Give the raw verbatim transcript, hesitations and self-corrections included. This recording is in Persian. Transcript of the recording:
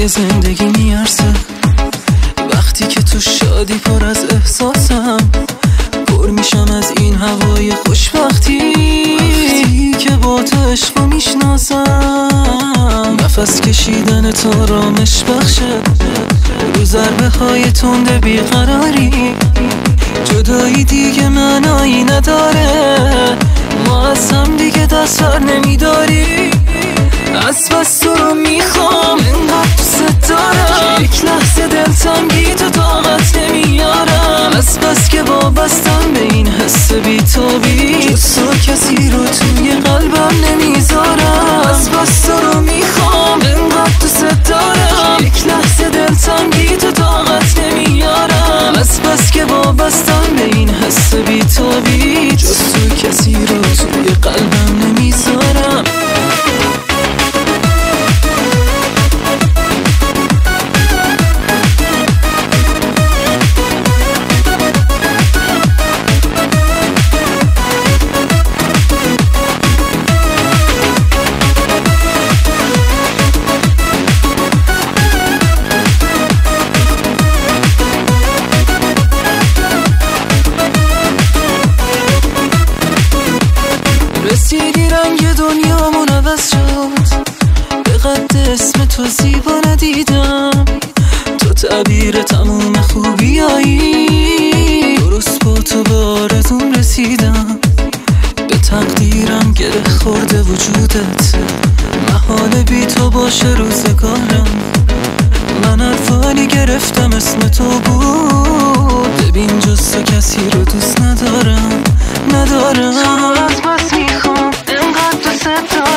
توی زندگی میارزه. وقتی که تو شادی پر از احساسم، پر میشم از این هوای خوشبختی. وقتی که با تو عشقو میشناسم، نفس کشیدن تو آرامش بخشه. رو ضربه های تند بیقراری، جدایی دیگه معنایی نداره. ما از هم دیگه دست بر نمیداری. از بس تو رو میخوام، انقدر دوست دارم، یک لحظه دلتنگی تو طاقت نمیارم. از بس که وابستم به این حس بی‌تابی، جز تو کسی رو توی قلبم نمیذارم. از بس تو رو میخوام، انقدر دوست دارم، یک لحظه دلتنگی تو طاقت نمیارم. از بس که وابستم به این حس بی‌تابی، جز تو کسی رو توی قلبم نمیذارم. رسیدی رنگ دنیامون عوض شد، به قد اسم تو زیبا ندیدم. تو تعبیر تموم خوبیایی، درست با تو به آرزوم رسیدم. به تقدیرم گره خورده وجودت، محال بی تو باشه روزگارم. من عرفانی گرفتم اسم تو بود، ببین جز تو کسی رو دوست ندارم ندارم. از بس میخوام، انقدر دوست دارم،